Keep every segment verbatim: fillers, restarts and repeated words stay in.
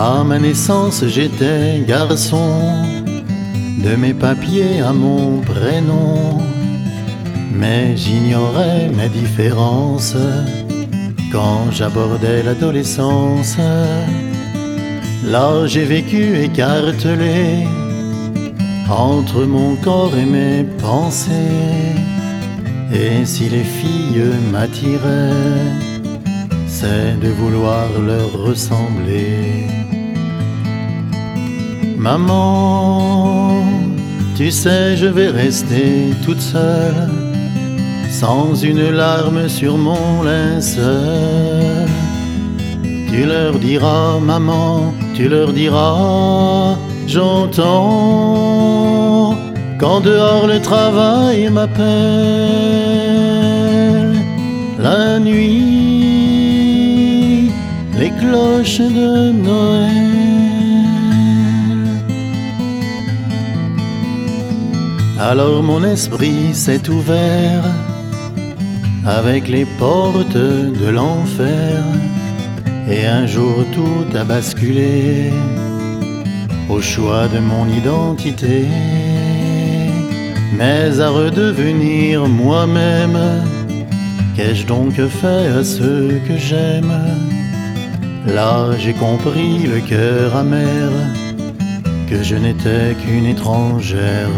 À ma naissance j'étais garçon, de mes papiers à mon prénom, mais j'ignorais mes différences quand j'abordais l'adolescence. Là j'ai vécu écartelé entre mon corps et mes pensées, et si les filles m'attiraient, c'est de vouloir leur ressembler. Maman, tu sais, je vais rester toute seule, sans une larme sur mon linceul. Tu leur diras, maman, tu leur diras, j'entends quand dehors le travail m'appelle. La nuit, les cloches de Noël. Alors mon esprit s'est ouvert avec les portes de l'enfer, et un jour tout a basculé au choix de mon identité. Mais à redevenir moi-même, qu'ai-je donc fait à ceux que j'aime? Là j'ai compris le cœur amer, que je n'étais qu'une étrangère.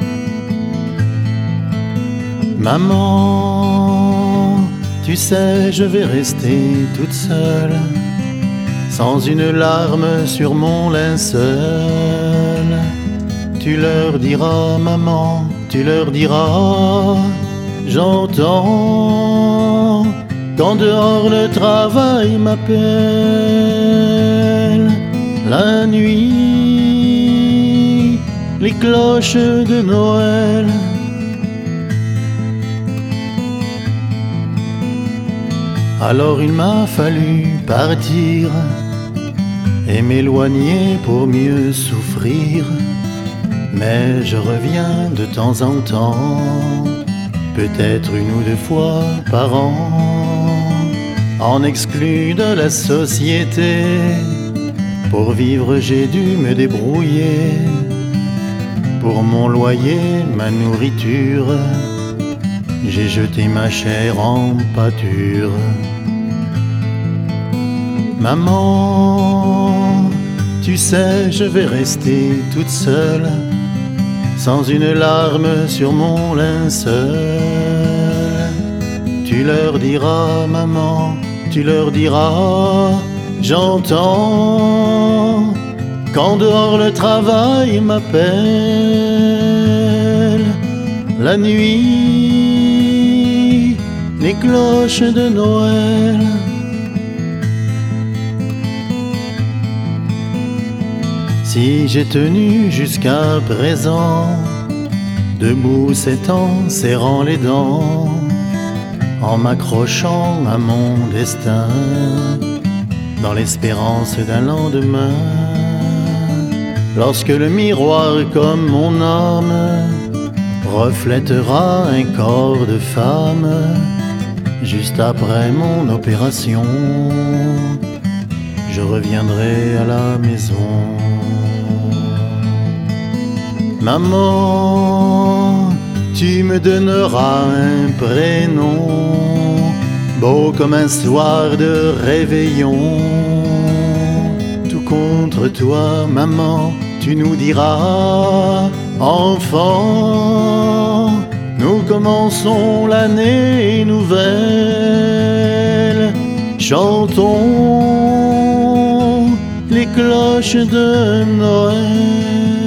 Maman, tu sais, je vais rester toute seule, sans une larme sur mon linceul. Tu leur diras, maman, tu leur diras, j'entends quand dehors le travail m'appelle. La nuit, les cloches de Noël. Alors il m'a fallu partir et m'éloigner pour mieux souffrir. Mais je reviens de temps en temps, peut-être une ou deux fois par an, en exclu de la société. Pour vivre j'ai dû me débrouiller, pour mon loyer, ma nourriture, j'ai jeté ma chair en pâture. Maman, tu sais, je vais rester toute seule, sans une larme sur mon linceul. Tu leur diras, maman, tu leur diras, j'entends quand dehors le travail m'appelle. La nuit, les cloches de Noël. Si j'ai tenu jusqu'à présent, debout s'étant, serrant les dents, en m'accrochant à mon destin, dans l'espérance d'un lendemain, lorsque le miroir comme mon âme reflètera un corps de femme, juste après mon opération, je reviendrai à la maison. Maman, tu me donneras un prénom, beau comme un soir de réveillon. Tout contre toi, maman, tu nous diras, enfant, nous commençons l'année nouvelle. Chantons les cloches de Noël.